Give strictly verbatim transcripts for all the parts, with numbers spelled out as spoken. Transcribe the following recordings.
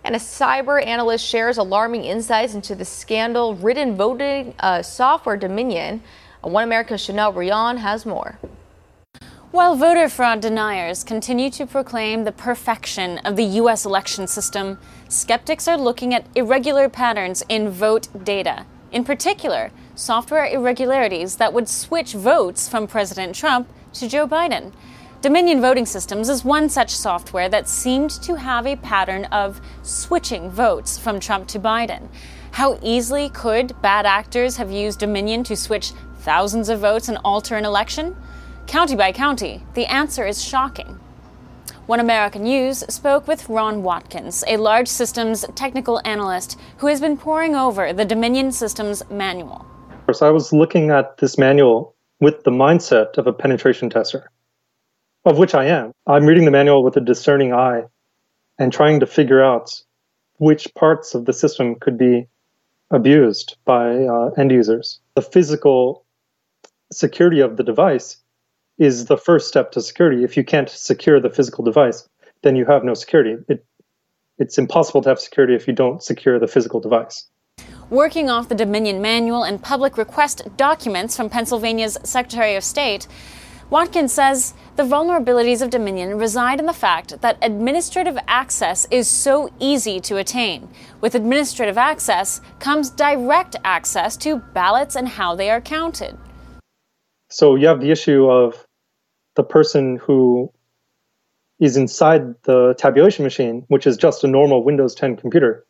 And a cyber analyst shares alarming insights into the scandal-ridden voting uh, software Dominion. One America's Chanel Rion has more. While voter fraud deniers continue to proclaim the perfection of the U S election system, skeptics are looking at irregular patterns in vote data. In particular, software irregularities that would switch votes from President Trump to Joe Biden. Dominion Voting Systems is one such software that seemed to have a pattern of switching votes from Trump to Biden. How easily could bad actors have used Dominion to switch thousands of votes and alter an election? County by county, the answer is shocking. One American News spoke with Ron Watkins, a large systems technical analyst who has been poring over the Dominion Systems manual. So I was looking at this manual with the mindset of a penetration tester, of which I am. I'm reading the manual with a discerning eye and trying to figure out which parts of the system could be abused by uh, end users. The physical security of the device is the first step to security. If you can't secure the physical device, then you have no security. It, it's impossible to have security if you don't secure the physical device. Working off the Dominion manual and public request documents from Pennsylvania's Secretary of State, Watkins says the vulnerabilities of Dominion reside in the fact that administrative access is so easy to attain. With administrative access comes direct access to ballots and how they are counted. So you have the issue of the person who is inside the tabulation machine, which is just a normal Windows ten computer.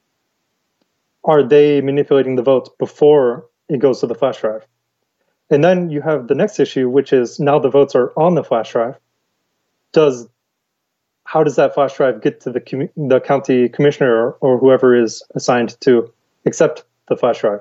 Are they manipulating the votes before it goes to the flash drive? And then you have the next issue, which is now the votes are on the flash drive. Does how does that flash drive get to the com- the county commissioner or, or whoever is assigned to accept the flash drive?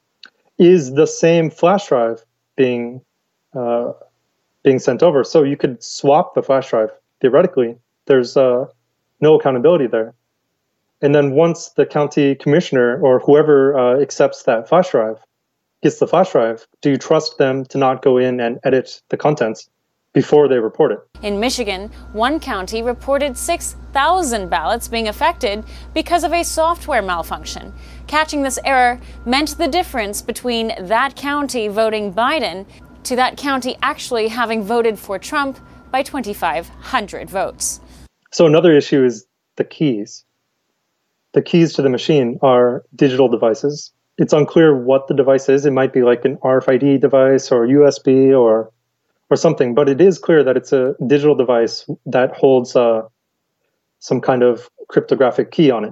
Is the same flash drive being uh, being sent over? So you could swap the flash drive theoretically. There's uh, no accountability there. And then once the county commissioner or whoever uh, accepts that flash drive gets the flash drive, do you trust them to not go in and edit the contents before they report it? In Michigan, one county reported six thousand ballots being affected because of a software malfunction. Catching this error meant the difference between that county voting Biden to that county actually having voted for Trump by twenty-five hundred votes. So another issue is the keys. The keys to the machine are digital devices. It's unclear what the device is. It might be like an R F I D device or U S B or or something, but it is clear that it's a digital device that holds uh, some kind of cryptographic key on it.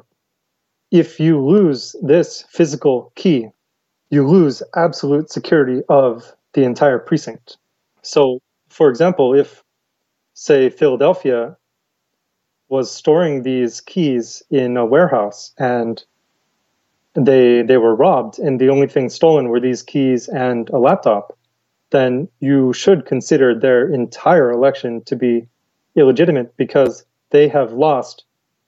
If you lose this physical key, you lose absolute security of the entire precinct. So, for example, if, say, Philadelphia was storing these keys in a warehouse and they they were robbed and the only thing stolen were these keys and a laptop, then you should consider their entire election to be illegitimate because they have lost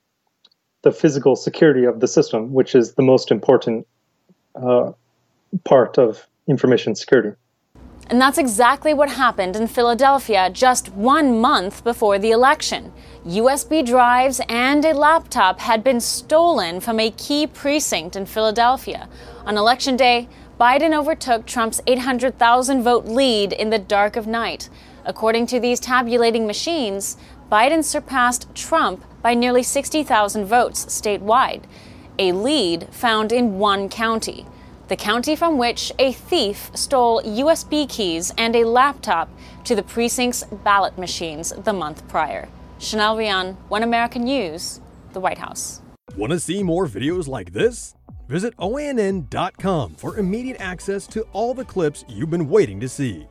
the physical security of the system, which is the most important uh, part of information security. And that's exactly what happened in Philadelphia just one month before the election. U S B drives and a laptop had been stolen from a key precinct in Philadelphia. On Election Day, Biden overtook Trump's eight hundred thousand vote lead in the dark of night. According to these tabulating machines, Biden surpassed Trump by nearly sixty thousand votes statewide, a lead found in one county. The county from which a thief stole U S B keys and a laptop to the precinct's ballot machines the month prior. Chanel Rion, One American News, the White House. Want to see more videos like this? Visit O A N N dot com for immediate access to all the clips you've been waiting to see.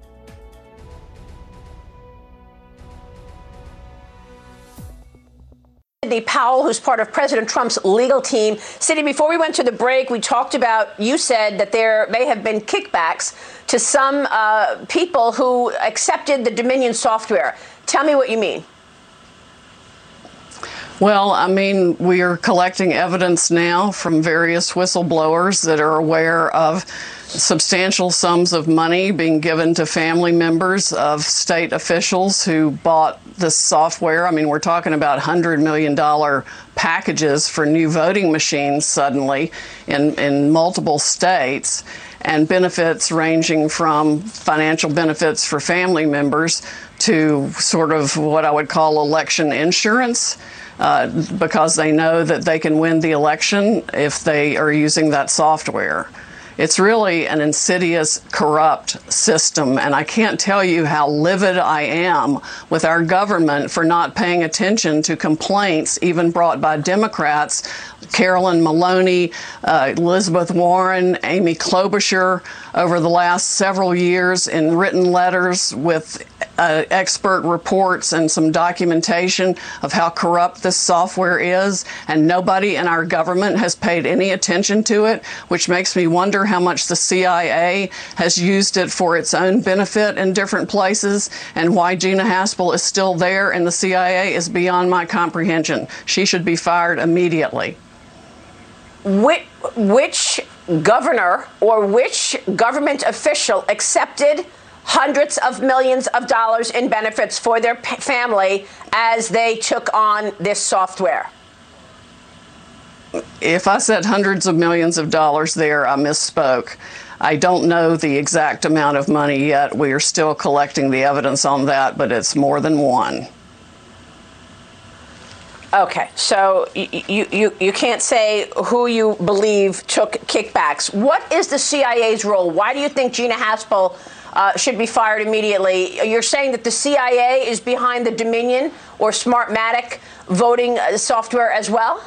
Sidney Powell, who's part of President Trump's legal team. Sidney, before we went to the break, we talked about, you said that there may have been kickbacks to some uh, people who accepted the Dominion software. Tell me what you mean. Well, I mean, we are collecting evidence now from various whistleblowers that are aware of substantial sums of money being given to family members of state officials who bought this software. I mean, we're talking about one hundred million dollars packages for new voting machines suddenly in, in multiple states, and benefits ranging from financial benefits for family members to sort of what I would call election insurance. Uh, because they know that they can win the election if they are using that software. It's really an insidious, corrupt system, and I can't tell you how livid I am with our government for not paying attention to complaints even brought by Democrats, Carolyn Maloney, uh, Elizabeth Warren, Amy Klobuchar, over the last several years in written letters with uh, expert reports and some documentation of how corrupt this software is, and nobody in our government has paid any attention to it, which makes me wonder how much the C I A has used it for its own benefit in different places, and why Gina Haspel is still there in the C I A is beyond my comprehension. She should be fired immediately. Which, which governor or which government official accepted hundreds of millions of dollars in benefits for their p- family as they took on this software? If I said hundreds of millions of dollars there, I misspoke. I don't know the exact amount of money yet. We are still collecting the evidence on that, but it's more than one. Okay, so you, you, you can't say who you believe took kickbacks. What is the C I A's role? Why do you think Gina Haspel uh, should be fired immediately? You're saying that the C I A is behind the Dominion or Smartmatic voting software as well?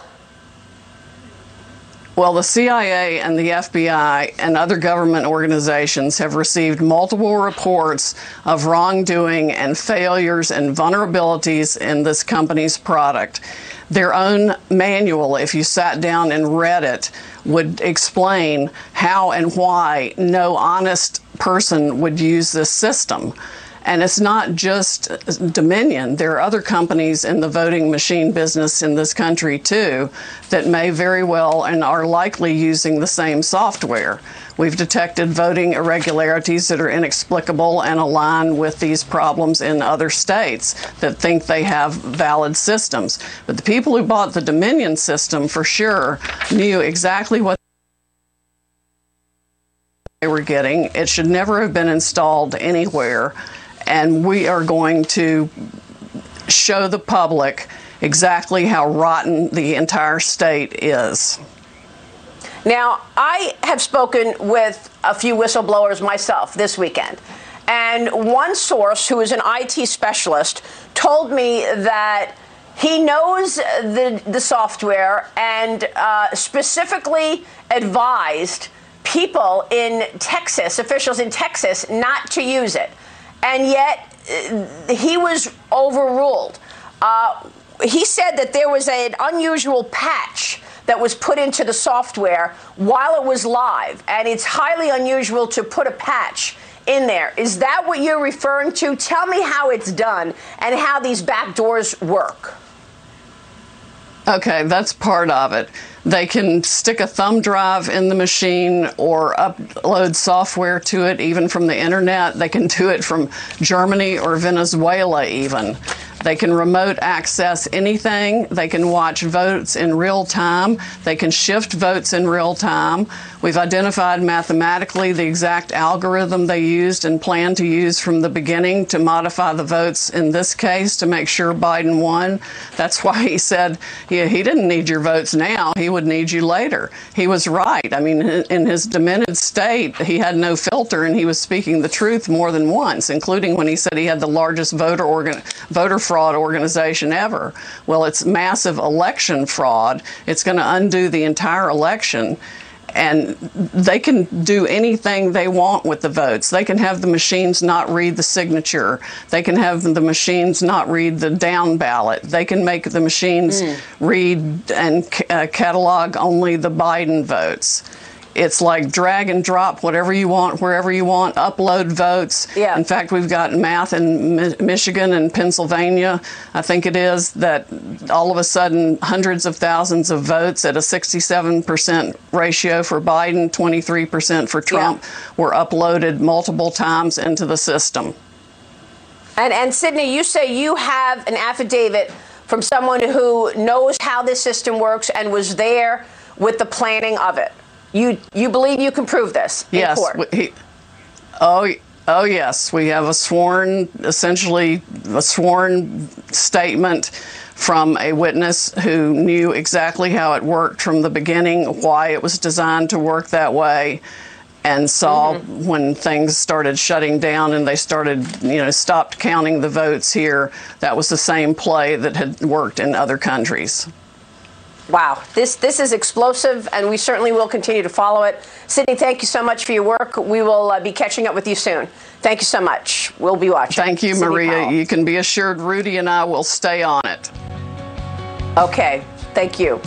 Well, the C I A and the F B I and other government organizations have received multiple reports of wrongdoing and failures and vulnerabilities in this company's product. Their own manual, if you sat down and read it, would explain how and why no honest person would use this system. And it's not just Dominion. There are other companies in the voting machine business in this country, too, that may very well and are likely using the same software. We've detected voting irregularities that are inexplicable and align with these problems in other states that think they have valid systems. But the people who bought the Dominion system, for sure, knew exactly what they were getting. It should never have been installed anywhere. And we are going to show the public exactly how rotten the entire state is. Now, I have spoken with a few whistleblowers myself this weekend, and one source who is an I T specialist told me that he knows the, the software and uh, specifically advised people in Texas, officials in Texas, not to use it. And yet uh, he was overruled. Uh, he said that there was an unusual patch that was put into the software while it was live, and it's highly unusual to put a patch in there. Is that what you're referring to? Tell me how it's done and how these back doors work. Okay, that's part of it. They can stick a thumb drive in the machine or upload software to it, even from the internet. They can do it from Germany or Venezuela even. They can remote access anything. They can watch votes in real time. They can shift votes in real time. We've identified mathematically the exact algorithm they used and plan to use from the beginning to modify the votes in this case to make sure Biden won. That's why he said, yeah, he didn't need your votes now. He would need you later. He was right. I mean, in his demented state, he had no filter, and he was speaking the truth more than once, including when he said he had the largest voter organ voter fraud organization ever. Well, it's massive election fraud. It's going to undo the entire election. And they can do anything they want with the votes. They can have the machines not read the signature. They can have the machines not read the down ballot. They can make the machines mm. read and uh, catalog only the Biden votes. It's like drag and drop whatever you want, wherever you want, upload votes. Yeah. In fact, we've got math in Mi- Michigan and Pennsylvania, I think it is, that all of a sudden hundreds of thousands of votes at a sixty-seven percent ratio for Biden, twenty-three percent for Trump, Yeah. were uploaded multiple times into the system. And, and Sydney, you say you have an affidavit from someone who knows how this system works and was there with the planning of it. You you believe you can prove this in Yes. court? He, oh, oh, yes. We have a sworn, essentially a sworn statement from a witness who knew exactly how it worked from the beginning, why it was designed to work that way, and saw mm-hmm. when things started shutting down and they started, you know, stopped counting the votes here. That was the same play that had worked in other countries. Wow, this this is explosive, and we certainly will continue to follow it. Sydney, thank you so much for your work. We will uh, be catching up with you soon. Thank you so much. We'll be watching. Thank you, Sydney Maria. Powell. You can be assured Rudy and I will stay on it. Okay, thank you.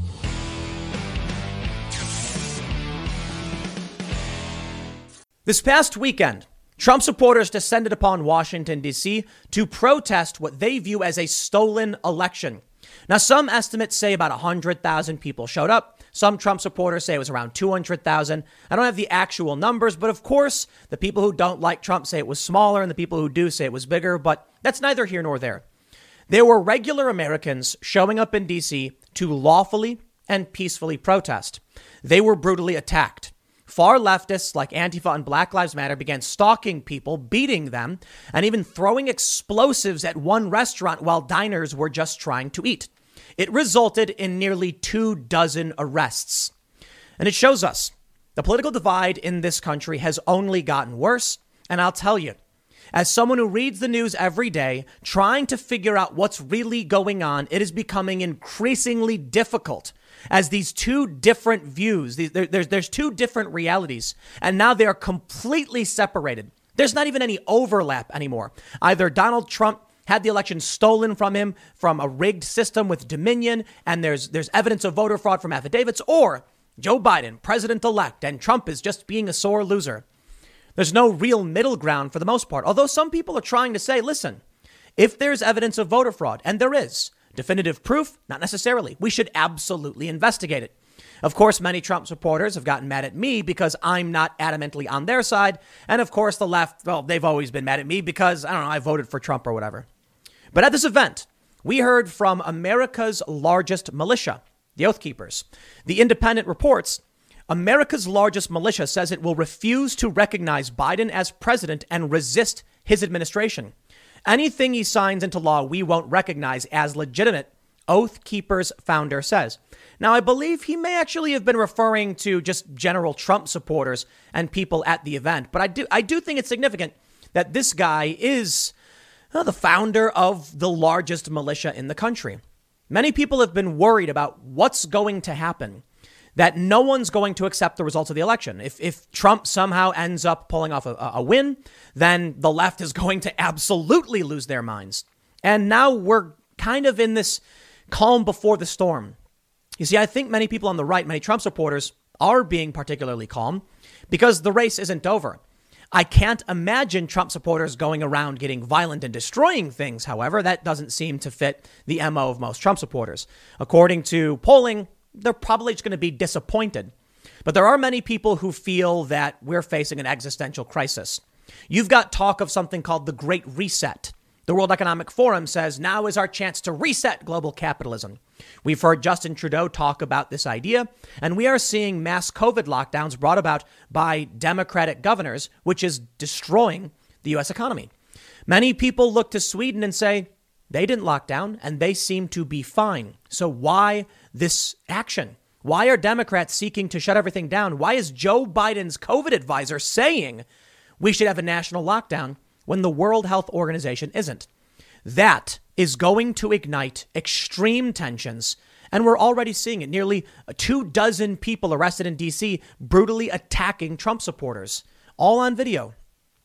This past weekend, Trump supporters descended upon Washington, D C to protest what they view as a stolen election. Now, some estimates say about one hundred thousand people showed up. Some Trump supporters say it was around two hundred thousand. I don't have the actual numbers, but of course, the people who don't like Trump say it was smaller and the people who do say it was bigger, but that's neither here nor there. There were regular Americans showing up in D C to lawfully and peacefully protest. They were brutally attacked. Far leftists like Antifa and Black Lives Matter began stalking people, beating them, and even throwing explosives at one restaurant while diners were just trying to eat. It resulted in nearly two dozen arrests. And it shows us the political divide in this country has only gotten worse. And I'll tell you, as someone who reads the news every day, trying to figure out what's really going on, it is becoming increasingly difficult as these two different views, these, there, there's, there's two different realities, and now they are completely separated. There's not even any overlap anymore. Either Donald Trump had the election stolen from him from a rigged system with Dominion, and there's there's evidence of voter fraud from affidavits, or Joe Biden, president-elect, and Trump is just being a sore loser. There's no real middle ground for the most part, although some people are trying to say, listen, if there's evidence of voter fraud, and there is, definitive proof, not necessarily, we should absolutely investigate it. Of course, many Trump supporters have gotten mad at me because I'm not adamantly on their side. And of course, the left, well, they've always been mad at me because, I don't know, I voted for Trump or whatever. But at this event, we heard from America's largest militia, the Oath Keepers. The Independent reports, America's largest militia says it will refuse to recognize Biden as president and resist his administration. Anything he signs into law, we won't recognize as legitimate, Oath Keepers founder says. Now, I believe he may actually have been referring to just general Trump supporters and people at the event. But I do I do think it's significant that this guy is uh, the founder of the largest militia in the country. Many people have been worried about what's going to happen, that no one's going to accept the results of the election. If if Trump somehow ends up pulling off a, a win, then the left is going to absolutely lose their minds. And now we're kind of in this calm before the storm. You see, I think many people on the right, many Trump supporters, are being particularly calm because the race isn't over. I can't imagine Trump supporters going around getting violent and destroying things. However, that doesn't seem to fit the M O of most Trump supporters. According to polling, they're probably just going to be disappointed. But there are many people who feel that we're facing an existential crisis. You've got talk of something called the Great Reset. The World Economic Forum says now is our chance to reset global capitalism. We've heard Justin Trudeau talk about this idea, and we are seeing mass COVID lockdowns brought about by Democratic governors, which is destroying the U S economy. Many people look to Sweden and say they didn't lock down and they seem to be fine. So why this action? Why are Democrats seeking to shut everything down? Why is Joe Biden's COVID advisor saying we should have a national lockdown when the World Health Organization isn't? That is going to ignite extreme tensions. And we're already seeing it. Nearly two dozen people arrested in D C brutally attacking Trump supporters, all on video.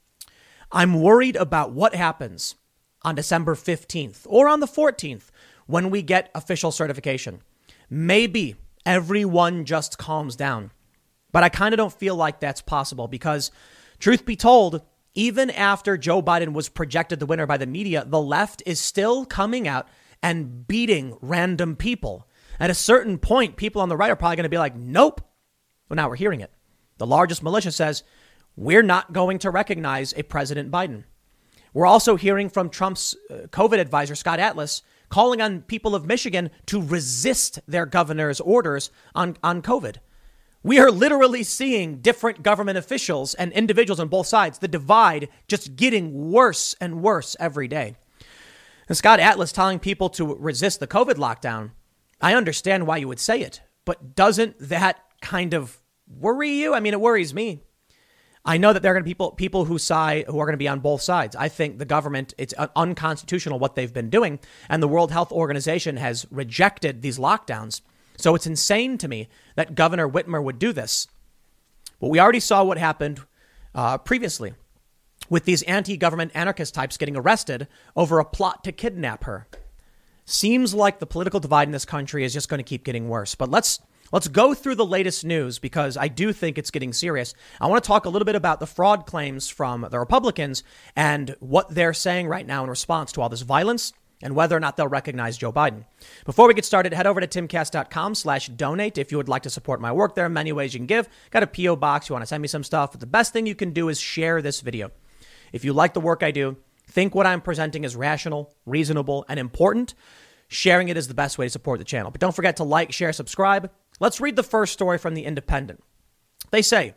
I'm worried about what happens on December fifteenth or on the fourteenth when we get official certification. Maybe everyone just calms down. But I kind of don't feel like that's possible because, truth be told, even after Joe Biden was projected the winner by the media, the left is still coming out and beating random people. At a certain point, people on the right are probably going to be like, nope. Well, now we're hearing it. The largest militia says, we're not going to recognize a President Biden. We're also hearing from Trump's uh, COVID advisor, Scott Atlas, calling on people of Michigan to resist their governor's orders on, on COVID. We are literally seeing different government officials and individuals on both sides, the divide just getting worse and worse every day. And Scott Atlas telling people to resist the COVID lockdown, I understand why you would say it, but doesn't that kind of worry you? I mean, it worries me. I know that there are going to be people, people who side, who are going to be on both sides. I think the government, it's unconstitutional what they've been doing. And the World Health Organization has rejected these lockdowns. So it's insane to me that Governor Whitmer would do this. But we already saw what happened uh, previously with these anti-government anarchist types getting arrested over a plot to kidnap her. Seems like the political divide in this country is just going to keep getting worse. But let's let's go through the latest news because I do think it's getting serious. I want to talk a little bit about the fraud claims from the Republicans and what they're saying right now in response to all this violence and whether or not they'll recognize Joe Biden. Before we get started, head over to timcast.com slash donate if you would like to support my work. There are many ways you can give. Got a P O box. You want to send me some stuff. But the best thing you can do is share this video. If you like the work I do, think what I'm presenting is rational, reasonable, and important. Sharing it is the best way to support the channel. But don't forget to like, share, subscribe. Let's read the first story from The Independent. They say,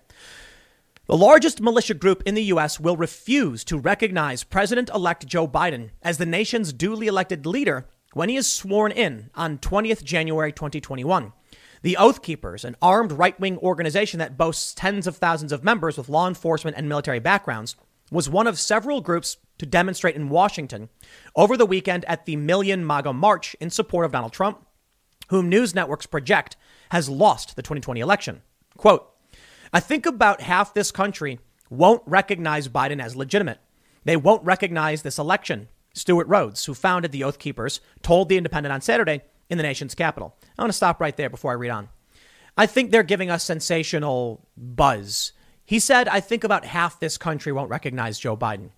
the largest militia group in the U S will refuse to recognize President-elect Joe Biden as the nation's duly elected leader when he is sworn in on twentieth of January twenty twenty-one. The Oath Keepers, an armed right-wing organization that boasts tens of thousands of members with law enforcement and military backgrounds, was one of several groups to demonstrate in Washington over the weekend at the Million MAGA March in support of Donald Trump, whom news networks project has lost the twenty twenty election. Quote, I think about half this country won't recognize Biden as legitimate. They won't recognize this election. Stuart Rhodes, who founded the Oath Keepers, told The Independent on Saturday in the nation's capital. I want to stop right there before I read on. I think they're giving us sensational buzz. He said, I think about half this country won't recognize Joe Biden.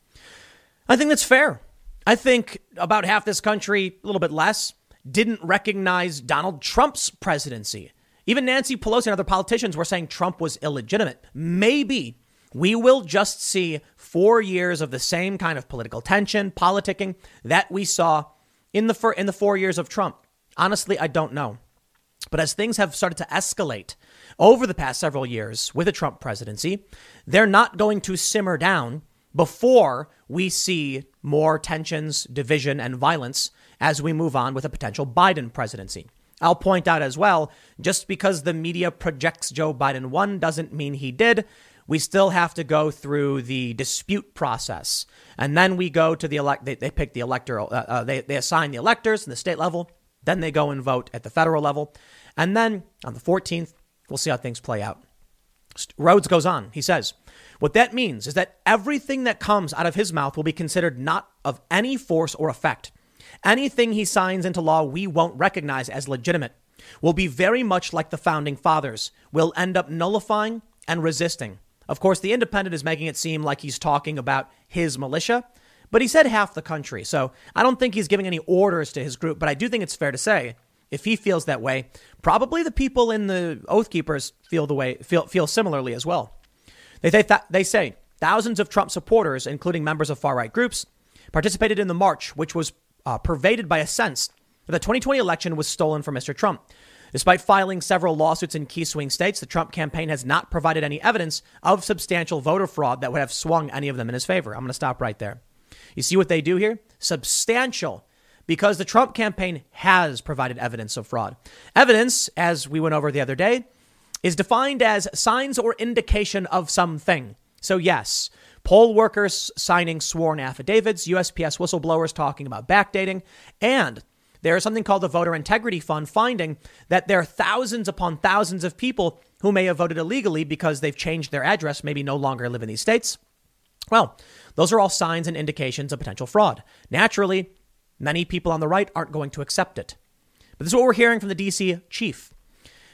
I think that's fair. I think about half this country, a little bit less, didn't recognize Donald Trump's presidency. Even Nancy Pelosi and other politicians were saying Trump was illegitimate. Maybe we will just see four years of the same kind of political tension, politicking that we saw in the, fir- in the four years of Trump. Honestly, I don't know. But as things have started to escalate over the past several years with the Trump presidency, they're not going to simmer down before we see more tensions, division, and violence as we move on with a potential Biden presidency. I'll point out as well, just because the media projects Joe Biden won doesn't mean he did. We still have to go through the dispute process. And then we go to the elect. They, they pick the electoral. Uh, uh, they, they assign the electors in the state level. Then they go and vote at the federal level. And then on the fourteenth, we'll see how things play out. Rhodes goes on. He says, what that means is that everything that comes out of his mouth will be considered not of any force or effect. Anything he signs into law we won't recognize as legitimate will be very much like the founding fathers. We'll end up nullifying and resisting. Of course, The Independent is making it seem like he's talking about his militia, but he said half the country. So I don't think he's giving any orders to his group, but I do think it's fair to say if he feels that way, probably the people in the Oath Keepers feel the way feel feel similarly as well. They they, th- they say thousands of Trump supporters, including members of far-right groups, participated in the march, which was uh, pervaded by a sense that the twenty twenty election was stolen from Mister Trump. Despite filing several lawsuits in key swing states, the Trump campaign has not provided any evidence of substantial voter fraud that would have swung any of them in his favor. I'm going to stop right there. You see what they do here? Substantial. Because the Trump campaign has provided evidence of fraud. Evidence, as we went over the other day, is defined as signs or indication of something. So yes, poll workers signing sworn affidavits, U S P S whistleblowers talking about backdating, and there is something called the Voter Integrity Fund finding that there are thousands upon thousands of people who may have voted illegally because they've changed their address, maybe no longer live in these states. Well, those are all signs and indications of potential fraud. Naturally, many people on the right aren't going to accept it. But this is what we're hearing from the D C chief.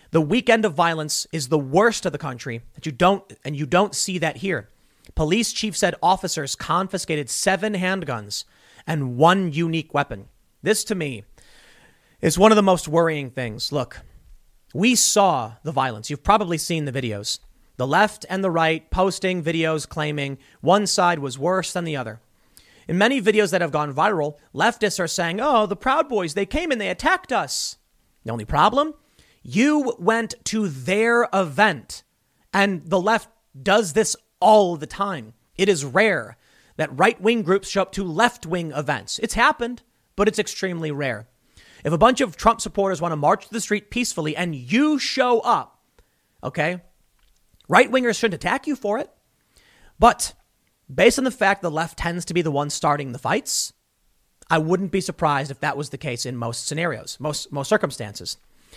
The weekend of violence is the worst of the country, that you don't, and you don't see that here. Police chief said officers confiscated seven handguns and one unique weapon. This, to me, is one of the most worrying things. Look, we saw the violence. You've probably seen the videos. The left and the right posting videos claiming one side was worse than the other. In many videos that have gone viral, leftists are saying, oh, the Proud Boys, they came and they attacked us. The only problem? You went to their event, and the left does this all the time. It is rare that right-wing groups show up to left-wing events. It's happened, but it's extremely rare. If a bunch of Trump supporters want to march to the street peacefully and you show up, okay, right-wingers shouldn't attack you for it. But based on the fact the left tends to be the one starting the fights, I wouldn't be surprised if that was the case in most scenarios, most most circumstances.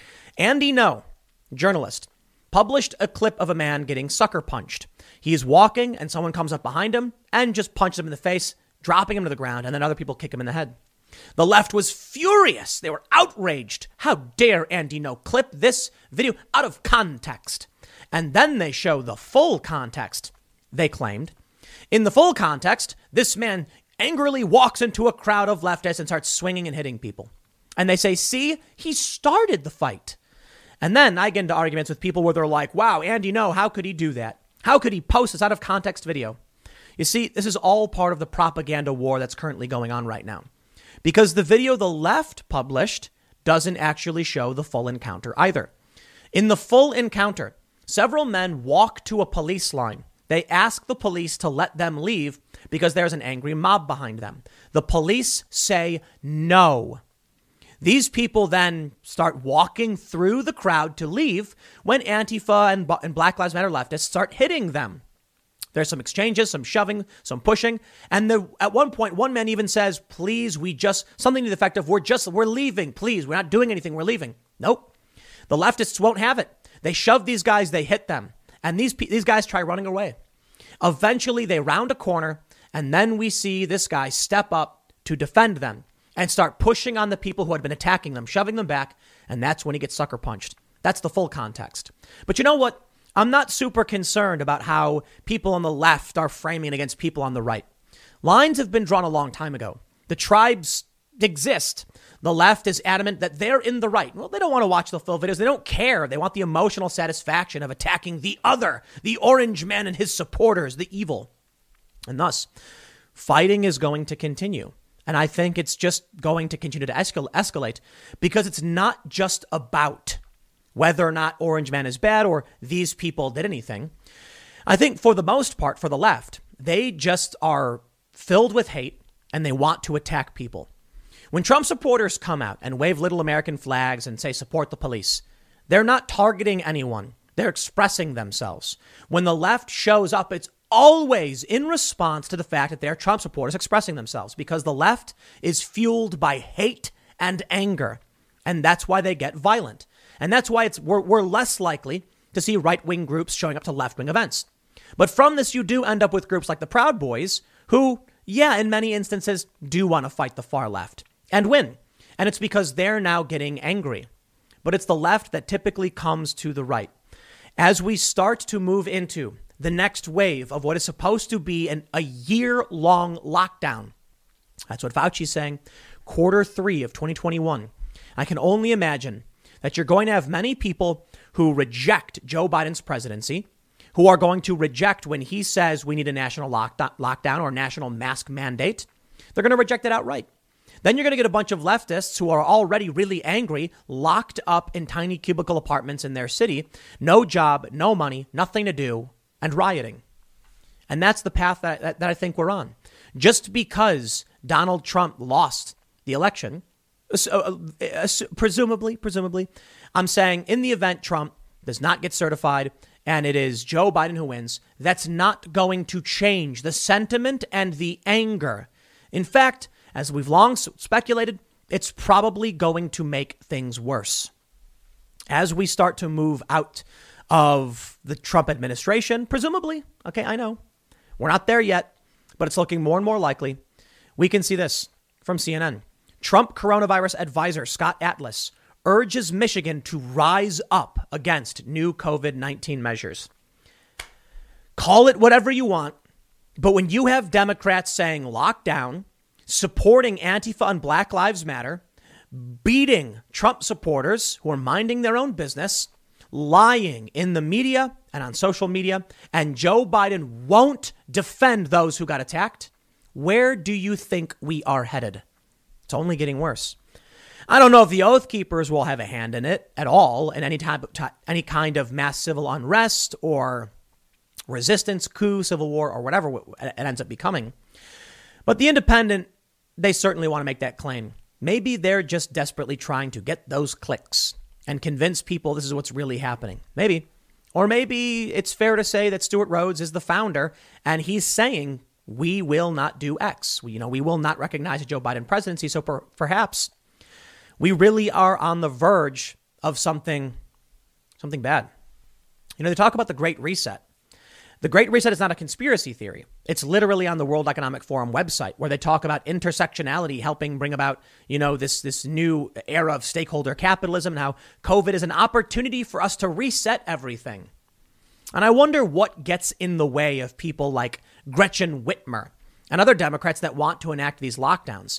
Andy No, journalist, published a clip of a man getting sucker punched. He is walking and someone comes up behind him and just punches him in the face, dropping him to the ground, and then other people kick him in the head. The left was furious. They were outraged. How dare Andy No clip this video out of context? And then they show the full context, they claimed. In the full context, this man angrily walks into a crowd of leftists and starts swinging and hitting people. And they say, see, he started the fight. And then I get into arguments with people where they're like, wow, Andy No, how could he do that? How could he post this out of context video? You see, this is all part of the propaganda war that's currently going on right now. Because the video the left published doesn't actually show the full encounter either. In the full encounter, several men walk to a police line. They ask the police to let them leave because there's an angry mob behind them. The police say no. These people then start walking through the crowd to leave when Antifa and, and Black Lives Matter leftists start hitting them. There's some exchanges, some shoving, some pushing. And the, at one point, one man even says, please, we just, something to the effect of, we're just, we're leaving. Please, we're not doing anything. We're leaving. Nope. The leftists won't have it. They shove these guys. They hit them. And these, these guys try running away. Eventually, they round a corner. And then we see this guy step up to defend them and start pushing on the people who had been attacking them, shoving them back. And that's when he gets sucker punched. That's the full context. But you know what? I'm not super concerned about how people on the left are framing against people on the right. Lines have been drawn a long time ago. The tribes exist. The left is adamant that they're in the right. Well, they don't want to watch the full videos. They don't care. They want the emotional satisfaction of attacking the other, the orange man and his supporters, the evil. And thus, fighting is going to continue. And I think it's just going to continue to escal- escalate because it's not just about whether or not Orange Man is bad or these people did anything. I think for the most part, for the left, they just are filled with hate and they want to attack people. When Trump supporters come out and wave little American flags and say support the police, they're not targeting anyone. They're expressing themselves. When the left shows up, it's always in response to the fact that they're Trump supporters expressing themselves because the left is fueled by hate and anger. And that's why they get violent. And that's why it's we're, we're less likely to see right-wing groups showing up to left-wing events. But from this, you do end up with groups like the Proud Boys, who, yeah, in many instances, do want to fight the far left and win. And it's because they're now getting angry. But it's the left that typically comes to the right. As we start to move into the next wave of what is supposed to be an, a year-long lockdown, that's what Fauci's saying, quarter three of twenty twenty-one, I can only imagine that you're going to have many people who reject Joe Biden's presidency, who are going to reject when he says we need a national lockdown or a national mask mandate. They're going to reject it outright. Then you're going to get a bunch of leftists who are already really angry, locked up in tiny cubicle apartments in their city, no job, no money, nothing to do, and rioting. And that's the path that, that, that I think we're on. Just because Donald Trump lost the election, Uh, uh, presumably, presumably, I'm saying in the event Trump does not get certified and it is Joe Biden who wins, that's not going to change the sentiment and the anger. In fact, as we've long speculated, it's probably going to make things worse. As we start to move out of the Trump administration, presumably, okay, I know we're not there yet, but it's looking more and more likely. We can see this from C N N. Trump coronavirus advisor Scott Atlas urges Michigan to rise up against new COVID nineteen measures. Call it whatever you want, but when you have Democrats saying lockdown, supporting Antifa and Black Lives Matter, beating Trump supporters who are minding their own business, lying in the media and on social media, and Joe Biden won't defend those who got attacked, where do you think we are headed? It's only getting worse. I don't know if the Oath Keepers will have a hand in it at all in any type of, any kind of mass civil unrest or resistance, coup, civil war, or whatever it ends up becoming. But the Independent, they certainly want to make that claim. Maybe they're just desperately trying to get those clicks and convince people this is what's really happening. Maybe. Or maybe it's fair to say that Stuart Rhodes is the founder and he's saying we will not do X. We, you know, we will not recognize a Joe Biden presidency. So per, perhaps we really are on the verge of something, something bad. You know, they talk about the Great Reset. The Great Reset is not a conspiracy theory. It's literally on the World Economic Forum website where they talk about intersectionality helping bring about, you know, this this new era of stakeholder capitalism and how COVID is an opportunity for us to reset everything. And I wonder what gets in the way of people like Gretchen Whitmer and other Democrats that want to enact these lockdowns.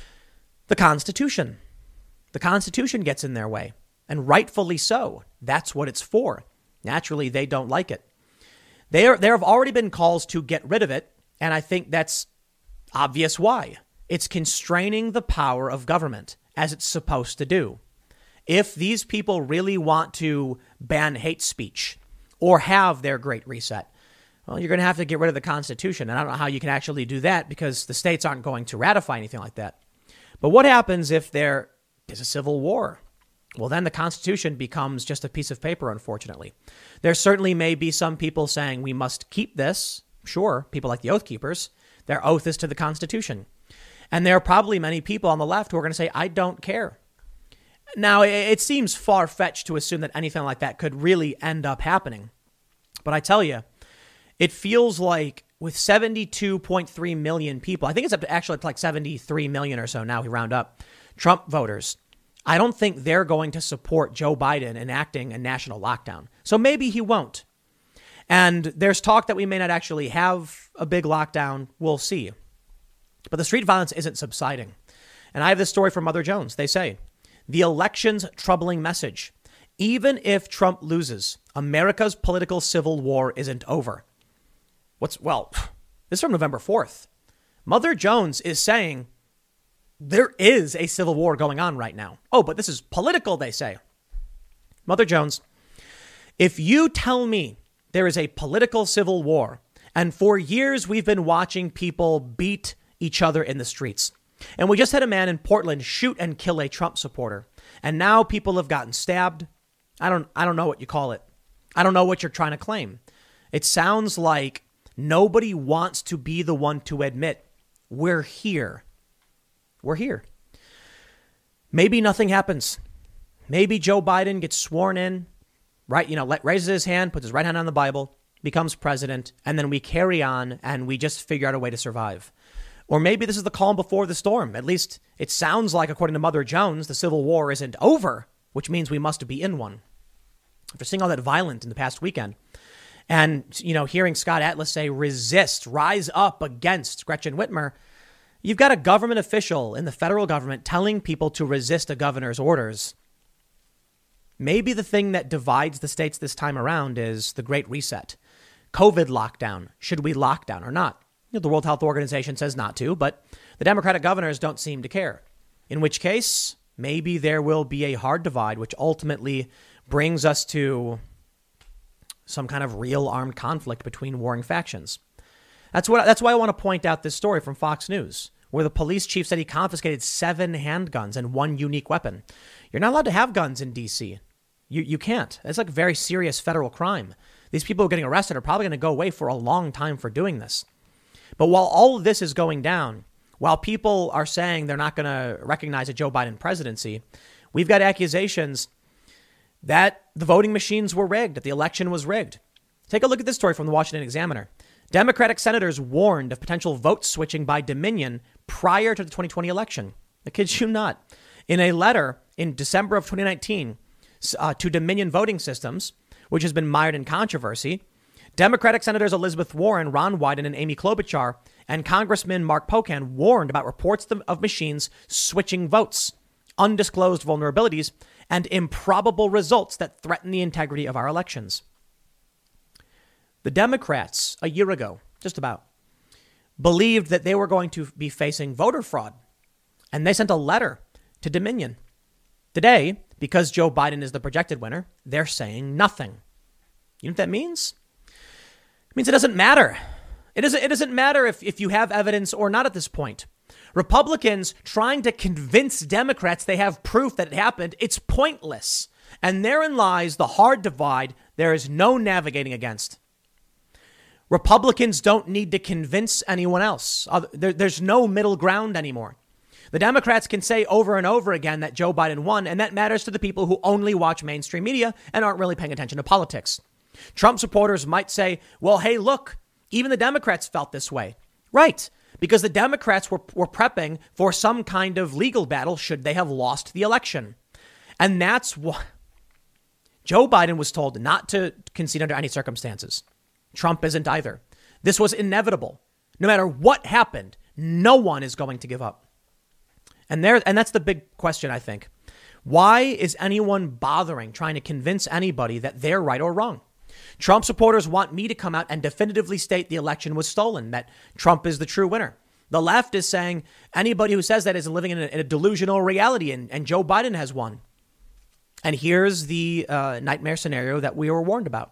The Constitution. The Constitution gets in their way, and rightfully so. That's what it's for. Naturally, they don't like it. There, there have already been calls to get rid of it, and I think that's obvious why. It's constraining the power of government, as it's supposed to do. If these people really want to ban hate speech or have their Great Reset, well, you're going to have to get rid of the Constitution. And I don't know how you can actually do that because the states aren't going to ratify anything like that. But what happens if there is a civil war? Well, then the Constitution becomes just a piece of paper, unfortunately. There certainly may be some people saying we must keep this. Sure, people like the Oath Keepers, their oath is to the Constitution. And there are probably many people on the left who are going to say, I don't care. Now, it seems far-fetched to assume that anything like that could really end up happening. But I tell you, it feels like with seventy-two point three million people, I think it's up to actually like seventy-three million or so now, we round up, Trump voters. I don't think they're going to support Joe Biden enacting a national lockdown. So maybe he won't. And there's talk that we may not actually have a big lockdown. We'll see. But the street violence isn't subsiding. And I have this story from Mother Jones. They say, the election's troubling message. Even if Trump loses, America's political civil war isn't over. What's, well, this is from November fourth. Mother Jones is saying there is a civil war going on right now. Oh, but this is political, they say. Mother Jones, if you tell me there is a political civil war, and for years we've been watching people beat each other in the streets, and we just had a man in Portland shoot and kill a Trump supporter, and now people have gotten stabbed. I don't, I don't know what you call it. I don't know what you're trying to claim. It sounds like nobody wants to be the one to admit we're here. We're here. Maybe nothing happens. Maybe Joe Biden gets sworn in, right? You know, let, raises his hand, puts his right hand on the Bible, becomes president, and then we carry on and we just figure out a way to survive. Or maybe this is the calm before the storm. At least it sounds like, according to Mother Jones, the Civil War isn't over, which means we must be in one. After seeing all that violence in the past weekend and, you know, hearing Scott Atlas say, resist, rise up against Gretchen Whitmer, you've got a government official in the federal government telling people to resist a governor's orders. Maybe the thing that divides the states this time around is the Great Reset. COVID lockdown. Should we lock down or not? You know, the World Health Organization says not to, but the Democratic governors don't seem to care. In which case, maybe there will be a hard divide, which ultimately brings us to some kind of real armed conflict between warring factions. That's what. That's why I want to point out this story from Fox News, where the police chief said he confiscated seven handguns and one unique weapon. You're not allowed to have guns in D C. You you can't. It's like a very serious federal crime. These people who are getting arrested are probably going to go away for a long time for doing this. But while all of this is going down, while people are saying they're not going to recognize a Joe Biden presidency, we've got accusations that the voting machines were rigged, that the election was rigged. Take a look at this story from the Washington Examiner. Democratic senators warned of potential vote switching by Dominion prior to the twenty twenty election. I kid you not. In a letter in December of twenty nineteen uh, to Dominion Voting Systems, which has been mired in controversy, Democratic Senators Elizabeth Warren, Ron Wyden, and Amy Klobuchar, and Congressman Mark Pocan warned about reports of machines switching votes, undisclosed vulnerabilities, and improbable results that threaten the integrity of our elections. The Democrats, a year ago, just about, believed that they were going to be facing voter fraud, and they sent a letter to Dominion. Today, because Joe Biden is the projected winner, they're saying nothing. You know what that means? It means it doesn't matter. It doesn't, it doesn't matter if, if you have evidence or not at this point. Republicans trying to convince Democrats they have proof that it happened, it's pointless. And therein lies the hard divide there is no navigating against. Republicans don't need to convince anyone else. There, there's no middle ground anymore. The Democrats can say over and over again that Joe Biden won, and that matters to the people who only watch mainstream media and aren't really paying attention to politics. Trump supporters might say, well, hey, look, even the Democrats felt this way. Right, because the Democrats were, were prepping for some kind of legal battle should they have lost the election. And that's what Joe Biden was told not to concede under any circumstances. Trump isn't either. This was inevitable. No matter what happened, no one is going to give up. And there, and that's the big question, I think. Why is anyone bothering trying to convince anybody that they're right or wrong? Trump supporters want me to come out and definitively state the election was stolen, that Trump is the true winner. The left is saying anybody who says that is living in a, in a delusional reality, and, and Joe Biden has won. And here's the uh, nightmare scenario that we were warned about.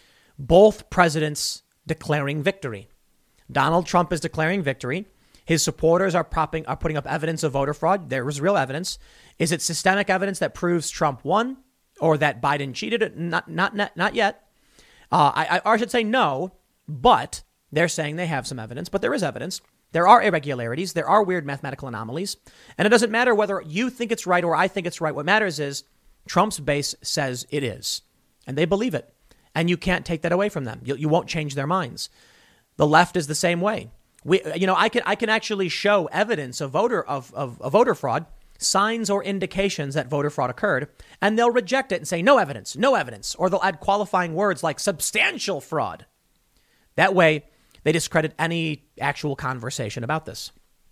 Both presidents declaring victory. Donald Trump is declaring victory. His supporters are propping, are putting up evidence of voter fraud. There was real evidence. Is it systemic evidence that proves Trump won or that Biden cheated? Not, not, not, not yet. Uh, I, I should say no, but they're saying they have some evidence, but there is evidence. There are irregularities. There are weird mathematical anomalies. And it doesn't matter whether you think it's right or I think it's right. What matters is Trump's base says it is, and they believe it. And you can't take that away from them. You, you won't change their minds. The left is the same way. We, you know, I can I can actually show evidence of voter of, of, of voter fraud, signs or indications that voter fraud occurred, and they'll reject it and say no evidence, no evidence, or they'll add qualifying words like substantial fraud. That way, they discredit any actual conversation about this.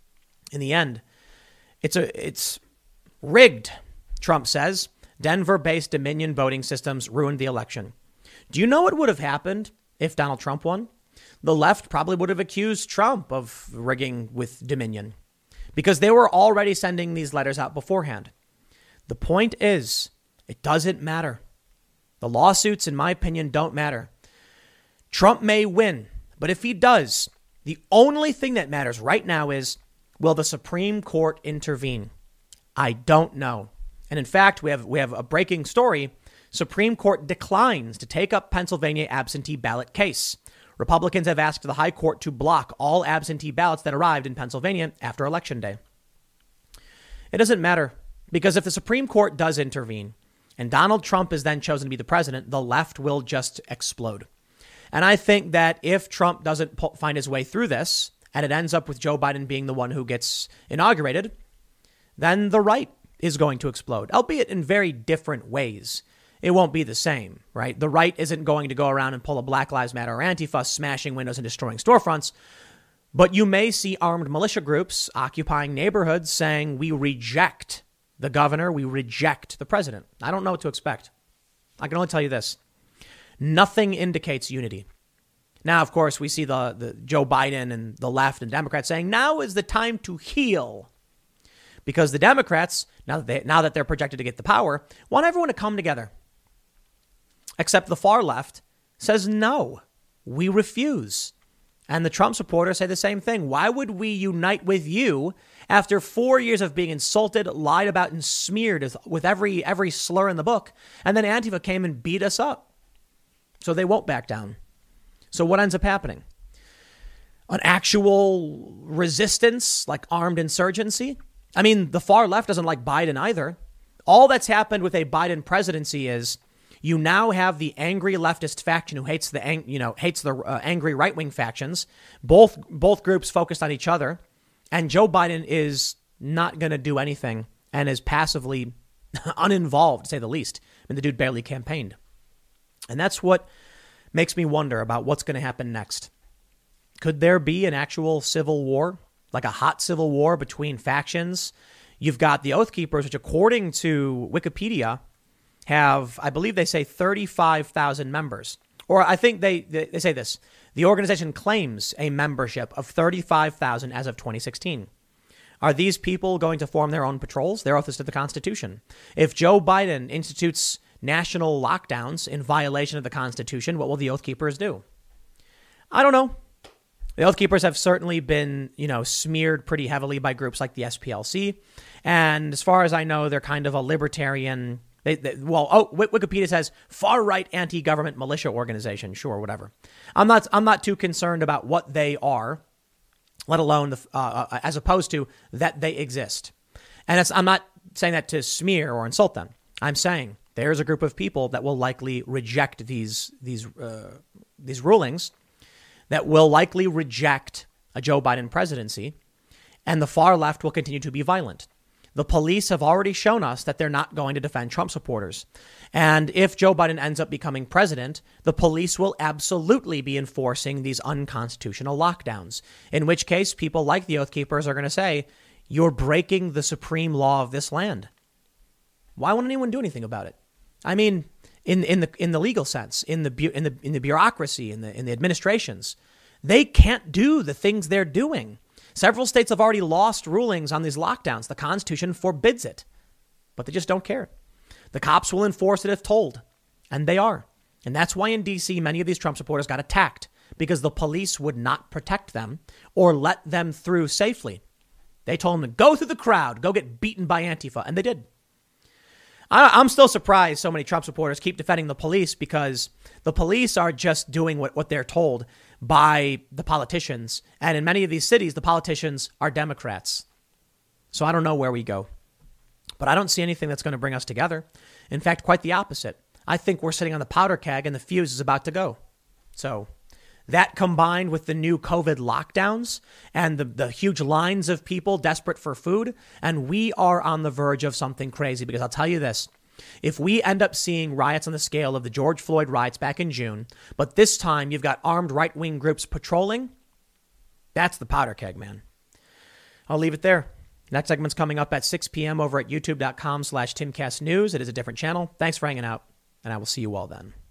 In the end, it's a it's rigged, Trump says. Denver-based Dominion voting systems ruined the election. Do you know what would have happened if Donald Trump won? The left probably would have accused Trump of rigging with Dominion because they were already sending these letters out beforehand. The point is, it doesn't matter. The lawsuits, in my opinion, don't matter. Trump may win, but if he does, the only thing that matters right now is, will the Supreme Court intervene? I don't know. And in fact, we have we have a breaking story. Supreme Court declines to take up Pennsylvania absentee ballot case. Republicans have asked the High Court to block all absentee ballots that arrived in Pennsylvania after Election Day. It doesn't matter, because if the Supreme Court does intervene and Donald Trump is then chosen to be the president, the left will just explode. And I think that if Trump doesn't po- find his way through this and it ends up with Joe Biden being the one who gets inaugurated, then the right is going to explode, albeit in very different ways. It won't be the same, right? The right isn't going to go around and pull a Black Lives Matter or Antifa, smashing windows and destroying storefronts. But you may see armed militia groups occupying neighborhoods saying, we reject the governor, we reject the president. I don't know what to expect. I can only tell you this. Nothing indicates unity. Now, of course, we see the, the Joe Biden and the left and Democrats saying now is the time to heal. Because the Democrats, now that, they, now that they're projected to get the power, want everyone to come together. Except the far left says, no, we refuse. And the Trump supporters say the same thing. Why would we unite with you after four years of being insulted, lied about, and smeared with every every slur in the book? And then Antifa came and beat us up. So they won't back down. So what ends up happening? An actual resistance, like armed insurgency? I mean, the far left doesn't like Biden either. All that's happened with a Biden presidency is you now have the angry leftist faction who hates the, ang- you know, hates the uh, angry right-wing factions. Both both groups focused on each other. And Joe Biden is not going to do anything and is passively uninvolved, to say the least. I mean, the dude barely campaigned. And that's what makes me wonder about what's going to happen next. Could there be an actual civil war, like a hot civil war between factions? You've got the Oath Keepers, which according to Wikipedia have, I believe they say thirty-five thousand members. Or I think they, they, they say this. The organization claims a membership of thirty-five thousand as of twenty sixteen. Are these people going to form their own patrols? Their oath is to the Constitution. If Joe Biden institutes national lockdowns in violation of the Constitution, what will the Oath Keepers do? I don't know. The Oath Keepers have certainly been, you know, smeared pretty heavily by groups like the S P L C. And as far as I know, they're kind of a libertarian. They, they, well, oh, Wikipedia says far-right anti-government militia organization. Sure, whatever. I'm not. I'm not too concerned about what they are, let alone the, uh, as opposed to that they exist. And it's, I'm not saying that to smear or insult them. I'm saying there's a group of people that will likely reject these these uh, these rulings, that will likely reject a Joe Biden presidency, and the far left will continue to be violent. The police have already shown us that they're not going to defend Trump supporters. And if Joe Biden ends up becoming president, the police will absolutely be enforcing these unconstitutional lockdowns, in which case people like the Oath Keepers are going to say, you're breaking the supreme law of this land. Why won't anyone do anything about it? I mean, in in the in the legal sense, in the bu- in the in the bureaucracy, in the in the administrations, they can't do the things they're doing. Several states have already lost rulings on these lockdowns. The Constitution forbids it, but they just don't care. The cops will enforce it if told, and they are. And that's why in D C, many of these Trump supporters got attacked, because the police would not protect them or let them through safely. They told them to go through the crowd, go get beaten by Antifa, and they did. I, I'm still surprised so many Trump supporters keep defending the police, because the police are just doing what, what they're told by the politicians. And in many of these cities, the politicians are Democrats. So I don't know where we go. But I don't see anything that's going to bring us together. In fact, quite the opposite. I think we're sitting on the powder keg and the fuse is about to go. So that, combined with the new COVID lockdowns and the, the huge lines of people desperate for food, and we are on the verge of something crazy. Because I'll tell you this, if we end up seeing riots on the scale of the George Floyd riots back in June, but this time you've got armed right-wing groups patrolling, that's the powder keg, man. I'll leave it there. Next segment's coming up at six p.m. over at youtube.com slash timcastnews. It is a different channel. Thanks for hanging out, and I will see you all then.